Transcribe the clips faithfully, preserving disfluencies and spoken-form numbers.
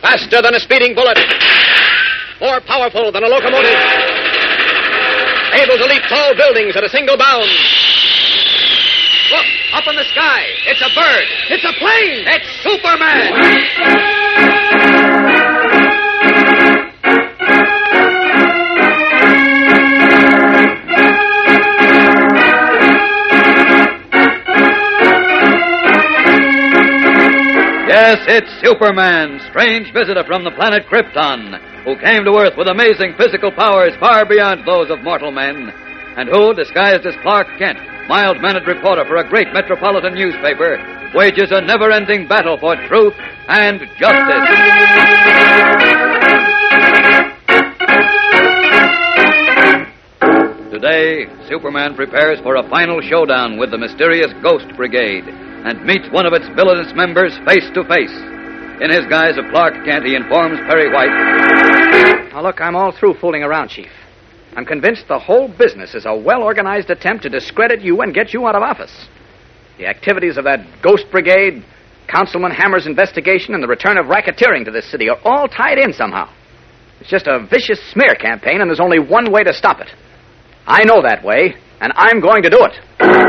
Faster than a speeding bullet. More powerful than a locomotive. Able to leap tall buildings at a single bound. Look, up in the sky. It's a bird. It's a plane. It's Superman. Yes, it's Superman, strange visitor from the planet Krypton, who came to Earth with amazing physical powers far beyond those of mortal men, and who, disguised as Clark Kent, mild-mannered reporter for a great metropolitan newspaper, wages a never-ending battle for truth and justice. Today, Superman prepares for a final showdown with the mysterious Ghost Brigade and meets one of its villainous members face to face. In his guise of Clark Kent, he informs Perry White. Now, look, I'm all through fooling around, Chief. I'm convinced the whole business is a well-organized attempt to discredit you and get you out of office. The activities of that Ghost Brigade, Councilman Hammer's investigation, and the return of racketeering to this city are all tied in somehow. It's just a vicious smear campaign, and there's only one way to stop it. I know that way, and I'm going to do it.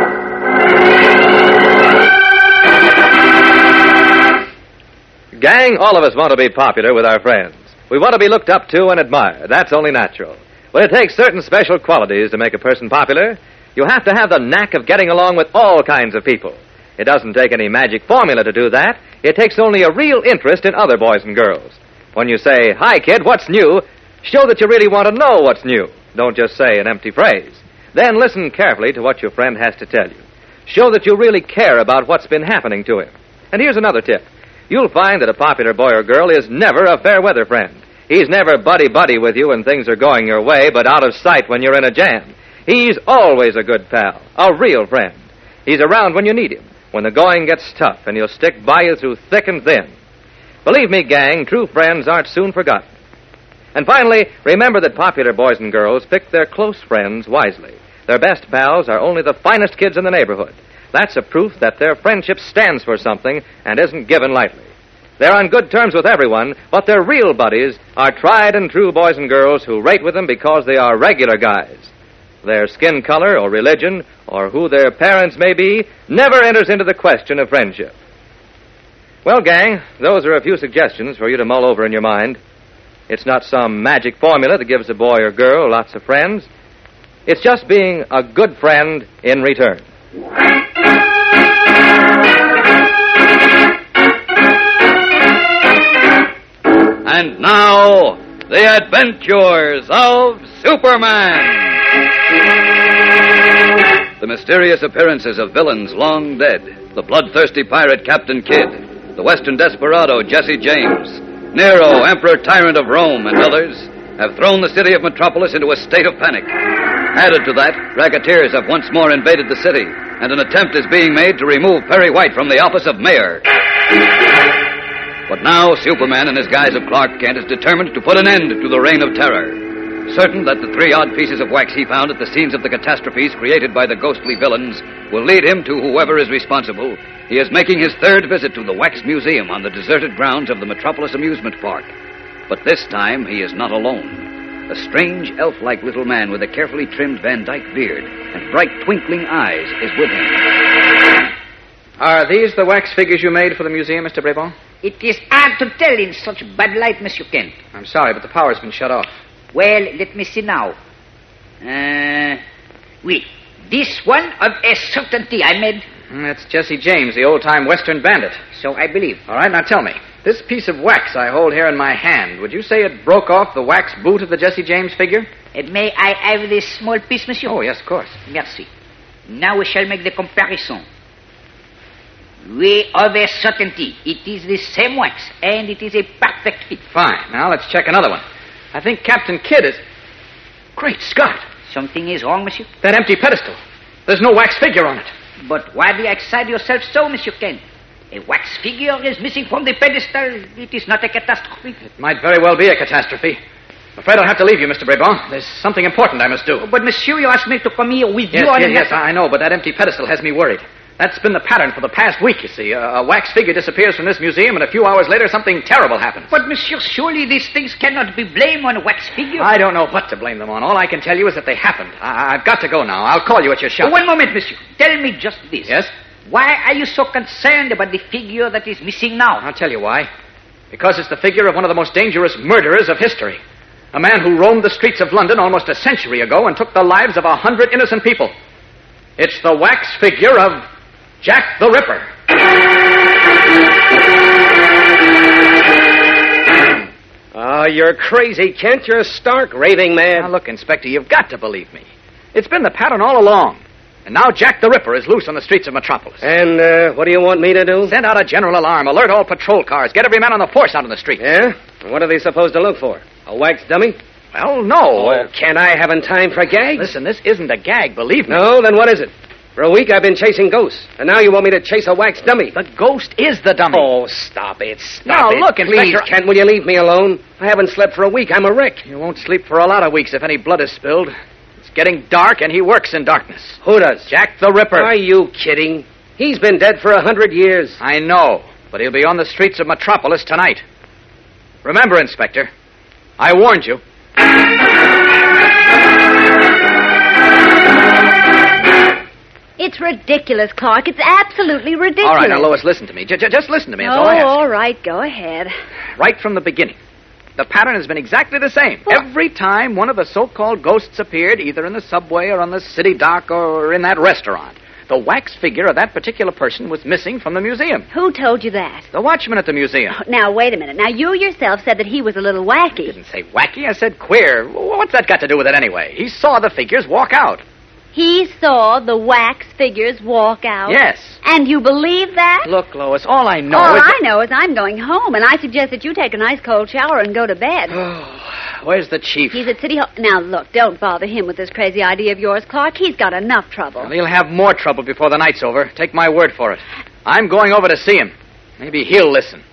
Gang, all of us want to be popular with our friends. We want to be looked up to and admired. That's only natural. But it takes certain special qualities to make a person popular. You have to have the knack of getting along with all kinds of people. It doesn't take any magic formula to do that. It takes only a real interest in other boys and girls. When you say, "Hi, kid, what's new?" show that you really want to know what's new. Don't just say an empty phrase. Then listen carefully to what your friend has to tell you. Show that you really care about what's been happening to him. And here's another tip. You'll find that a popular boy or girl is never a fair-weather friend. He's never buddy-buddy with you when things are going your way, but out of sight when you're in a jam. He's always a good pal, a real friend. He's around when you need him, when the going gets tough, and he'll stick by you through thick and thin. Believe me, gang, true friends aren't soon forgotten. And finally, remember that popular boys and girls pick their close friends wisely. Their best pals are only the finest kids in the neighborhood. That's a proof that their friendship stands for something and isn't given lightly. They're on good terms with everyone, but their real buddies are tried and true boys and girls who rate with them because they are regular guys. Their skin color or religion or who their parents may be never enters into the question of friendship. Well, gang, those are a few suggestions for you to mull over in your mind. It's not some magic formula that gives a boy or girl lots of friends. It's just being a good friend in return. And now, the adventures of Superman. The mysterious appearances of villains long dead, the bloodthirsty pirate Captain Kidd, the western desperado Jesse James, Nero, Emperor Tyrant of Rome, and others, have thrown the city of Metropolis into a state of panic. Added to that, racketeers have once more invaded the city, and an attempt is being made to remove Perry White from the office of mayor. But now, Superman, in his guise of Clark Kent, is determined to put an end to the reign of terror. Certain that the three odd pieces of wax he found at the scenes of the catastrophes created by the ghostly villains will lead him to whoever is responsible, he is making his third visit to the Wax Museum on the deserted grounds of the Metropolis Amusement Park. But this time, he is not alone. A strange, elf-like little man with a carefully trimmed Van Dyke beard and bright, twinkling eyes is with him. Are these the wax figures you made for the museum, Mister Brabant? It is hard to tell in such bad light, Monsieur Kent. I'm sorry, but the power's been shut off. Well, let me see now. Uh, oui. This one of a certainty I made. That's Jesse James, the old-time Western bandit. So I believe. All right, now tell me. This piece of wax I hold here in my hand, would you say it broke off the wax boot of the Jesse James figure? And may I have this small piece, monsieur? Oh, yes, of course. Merci. Now we shall make the comparison. We of a certainty. It is the same wax, and it is a perfect fit. Fine. Now let's check another one. I think Captain Kidd is... Great Scott! Something is wrong, monsieur? That empty pedestal. There's no wax figure on it. But why do you excite yourself so, Monsieur Kent? A wax figure is missing from the pedestal. It is not a catastrophe. It might very well be a catastrophe. I'm afraid I'll have to leave you, Mister Brabant. There's something important I must do. Oh, but, monsieur, you asked me to come here with yes, you on yes, a... Yes, I know, but that empty pedestal has me worried. That's been the pattern for the past week, you see. A, a wax figure disappears from this museum, and a few hours later, something terrible happens. But, monsieur, surely these things cannot be blamed on a wax figure. I don't know what to blame them on. All I can tell you is that they happened. I- I've got to go now. I'll call you at your shop. Oh, one moment, monsieur. Tell me just this. Yes? Why are you so concerned about the figure that is missing now? I'll tell you why. Because it's the figure of one of the most dangerous murderers of history. A man who roamed the streets of London almost a century ago and took the lives of a hundred innocent people. It's the wax figure of Jack the Ripper. Oh, you're crazy, Kent. You're stark raving mad. Now, look, Inspector, you've got to believe me. It's been the pattern all along. And now Jack the Ripper is loose on the streets of Metropolis. And uh, what do you want me to do? Send out a general alarm. Alert all patrol cars. Get every man on the force out on the street. Yeah? What are they supposed to look for? A wax dummy? Well, no. Oh, can't I have time for gags? Listen, this isn't a gag, believe me. No, then what is it? For a week I've been chasing ghosts, and now you want me to chase a wax dummy. The ghost is the dummy. Oh, stop it. Stop Now, it. look, Please, Inspector. Kent, will you leave me alone? I haven't slept for a week. I'm a wreck. You won't sleep for a lot of weeks if any blood is spilled. It's getting dark, and he works in darkness. Who does? Jack the Ripper. Are you kidding? He's been dead for a hundred years. I know, but he'll be on the streets of Metropolis tonight. Remember, Inspector, I warned you. It's ridiculous, Clark. It's absolutely ridiculous. All right, now, Lois, listen to me. J- j- just listen to me. That's oh, all I ask. all right. Go ahead. Right from the beginning, the pattern has been exactly the same. Well- Every time one of the so-called ghosts appeared, either in the subway or on the city dock or in that restaurant, the wax figure of that particular person was missing from the museum. Who told you that? The watchman at the museum. Now, wait a minute. Now, you yourself said that he was a little I wacky. didn't say wacky. I said queer. What's that got to do with it anyway? He saw the figures walk out. He saw the wax figures walk out? Yes. And you believe that? Look, Lois, all I know all is... I know is I'm going home, and I suggest that you take a nice cold shower and go to bed. Oh, where's the chief? He's at City Hall. Now, look, don't bother him with this crazy idea of yours, Clark. He's got enough trouble. Well, he'll have more trouble before the night's over. Take my word for it. I'm going over to see him. Maybe he'll listen.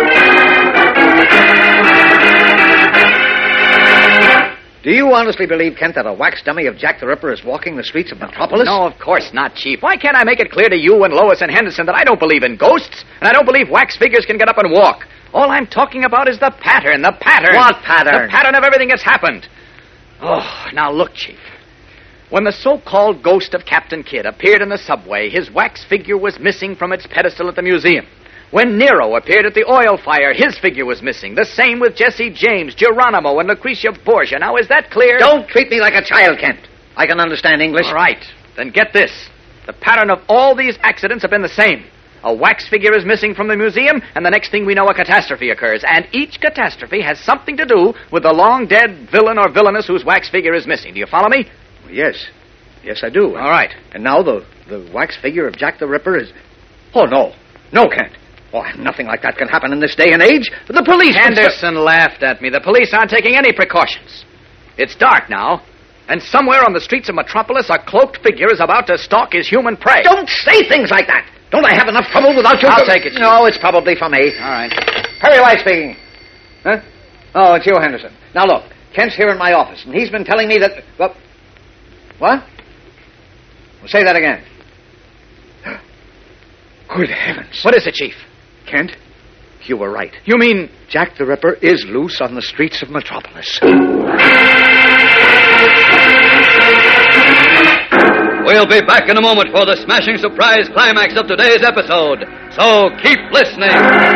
Do you honestly believe, Kent, that a wax dummy of Jack the Ripper is walking the streets of Metropolis? No, of course not, Chief. Why can't I make it clear to you and Lois and Henderson that I don't believe in ghosts, and I don't believe wax figures can get up and walk? All I'm talking about is the pattern, the pattern. What pattern? The pattern of everything that's happened. Oh, now look, Chief. When the so-called ghost of Captain Kidd appeared in the subway, his wax figure was missing from its pedestal at the museum. When Nero appeared at the oil fire, his figure was missing. The same with Jesse James, Geronimo, and Lucretia Borgia. Now, is that clear? Don't treat me like a child, Kent. I can understand English. All right. Then get this. The pattern of all these accidents have been the same. A wax figure is missing from the museum, and the next thing we know, a catastrophe occurs. And each catastrophe has something to do with the long-dead villain or villainess whose wax figure is missing. Do you follow me? Yes. Yes, I do. All right. And now the, the wax figure of Jack the Ripper is... Oh, no. No, Kent. Oh, nothing like that can happen in this day and age. The police... Henderson laughed at me. The police aren't taking any precautions. It's dark now, and somewhere on the streets of Metropolis, a cloaked figure is about to stalk his human prey. Don't say things like that. Don't I have enough trouble without you? I'll take it, Chief. No, it's probably for me. All right. Perry White speaking. Huh? Oh, it's you, Henderson. Now, look. Kent's here in my office, and he's been telling me that... Well, what? Well, say that again. Good heavens. What is it, Chief? Kent, you were right. You mean... Jack the Ripper is loose on the streets of Metropolis. We'll be back in a moment for the smashing surprise climax of today's episode. So keep listening.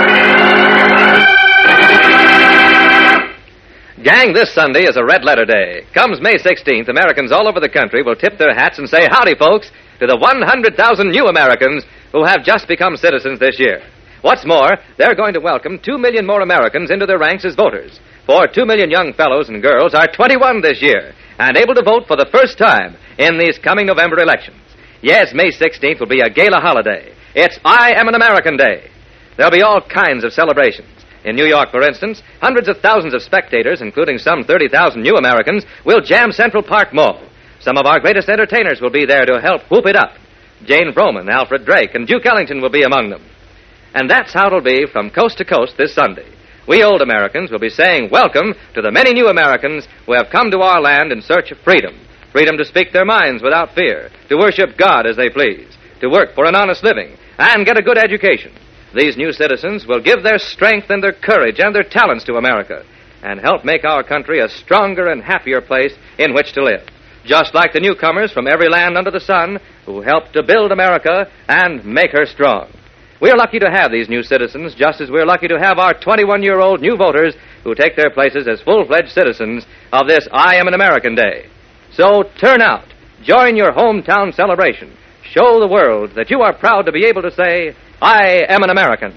Gang, this Sunday is a red letter day. Comes May sixteenth, Americans all over the country will tip their hats and say, howdy, folks, to the one hundred thousand new Americans who have just become citizens this year. What's more, they're going to welcome two million more Americans into their ranks as voters. For two million young fellows and girls are twenty-one this year and able to vote for the first time in these coming November elections. Yes, May sixteenth will be a gala holiday. It's I Am an American Day. There'll be all kinds of celebrations. In New York, for instance, hundreds of thousands of spectators, including some thirty thousand new Americans, will jam Central Park Mall. Some of our greatest entertainers will be there to help whoop it up. Jane Vroman, Alfred Drake, and Duke Ellington will be among them. And that's how it'll be from coast to coast this Sunday. We old Americans will be saying welcome to the many new Americans who have come to our land in search of freedom. Freedom to speak their minds without fear, to worship God as they please. to work for an honest living and get a good education. These new citizens will give their strength and their courage and their talents to America and help make our country a stronger and happier place in which to live, just like the newcomers from every land under the sun who helped to build America and make her strong. We're lucky to have these new citizens, just as we're lucky to have our twenty-one-year-old new voters who take their places as full-fledged citizens of this I Am an American Day. So turn out, join your hometown celebration, show the world that you are proud to be able to say, I am an American.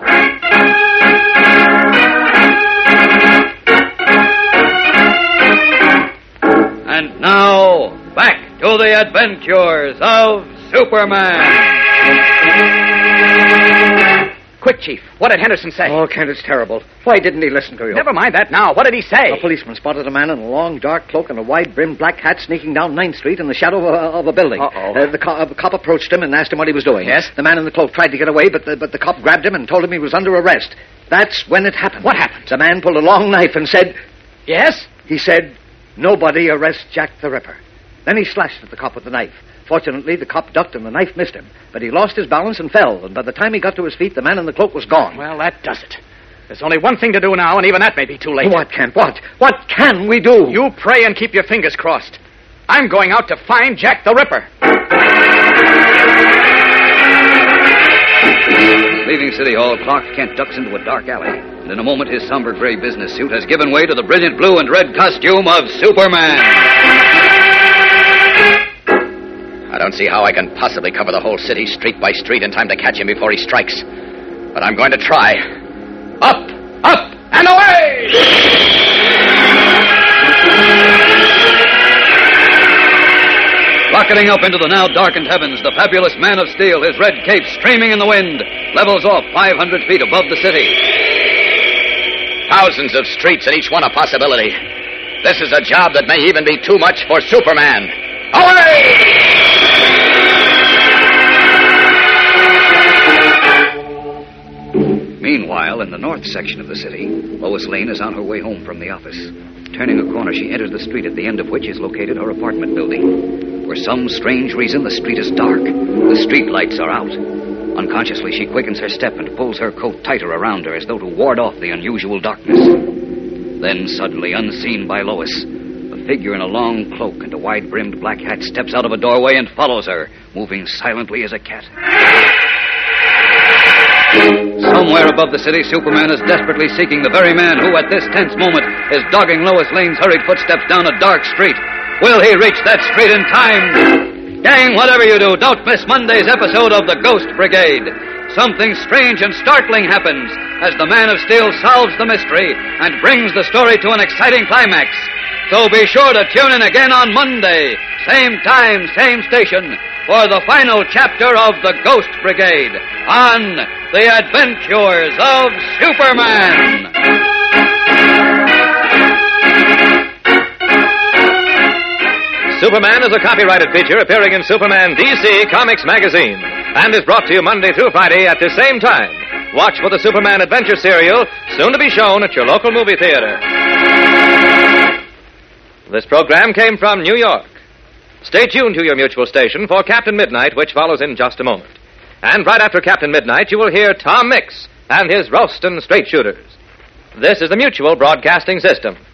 And now, back to the adventures of Superman. Quick, Chief. What did Henderson say? Oh, Kent, it's terrible. Why didn't he listen to you? Never mind that now. What did he say? A policeman spotted a man in a long, dark cloak and a wide-brimmed black hat sneaking down ninth Street in the shadow of a, of a building. Uh-oh. Uh, the, co- uh, the cop approached him and asked him what he was doing. Yes? The man in the cloak tried to get away, but the, but the cop grabbed him and told him he was under arrest. That's when it happened. What happened? The man pulled a long knife and said... Yes? He said, nobody arrest Jack the Ripper. Then he slashed at the cop with the knife. Fortunately, the cop ducked and the knife missed him. But he lost his balance and fell, and by the time he got to his feet, the man in the cloak was gone. Well, that does it. There's only one thing to do now, and even that may be too late. What, Kent? What? What can we do? You pray and keep your fingers crossed. I'm going out to find Jack the Ripper. Leaving City Hall, Clark Kent ducks into a dark alley. And in a moment, his somber gray business suit has given way to the brilliant blue and red costume of Superman. I don't see how I can possibly cover the whole city street by street in time to catch him before he strikes. But I'm going to try. Up, up, and away! Rocketing up into the now darkened heavens, the fabulous Man of Steel, his red cape streaming in the wind, levels off five hundred feet above the city. Thousands of streets and each one a possibility. This is a job that may even be too much for Superman. Away! Meanwhile, in the north section of the city, Lois Lane is on her way home from the office. Turning a corner, she enters the street at the end of which is located her apartment building. For some strange reason, the street is dark. The street lights are out. Unconsciously, she quickens her step and pulls her coat tighter around her as though to ward off the unusual darkness. Then, suddenly, unseen by Lois, a figure in a long cloak and a wide-brimmed black hat steps out of a doorway and follows her, moving silently as a cat. Somewhere above the city, Superman is desperately seeking the very man who, at this tense moment, is dogging Lois Lane's hurried footsteps down a dark street. Will he reach that street in time? Gang, whatever you do, don't miss Monday's episode of The Ghost Brigade. Something strange and startling happens as the Man of Steel solves the mystery and brings the story to an exciting climax. So be sure to tune in again on Monday, same time, same station, for the final chapter of The Ghost Brigade on The Adventures of Superman. Superman is a copyrighted feature appearing in Superman D C Comics magazine and is brought to you Monday through Friday at the same time. Watch for the Superman Adventure serial, soon to be shown at your local movie theater. This program came from New York. Stay tuned to your Mutual station for Captain Midnight, which follows in just a moment. And right after Captain Midnight, you will hear Tom Mix and his Ralston Straight Shooters. This is the Mutual Broadcasting System.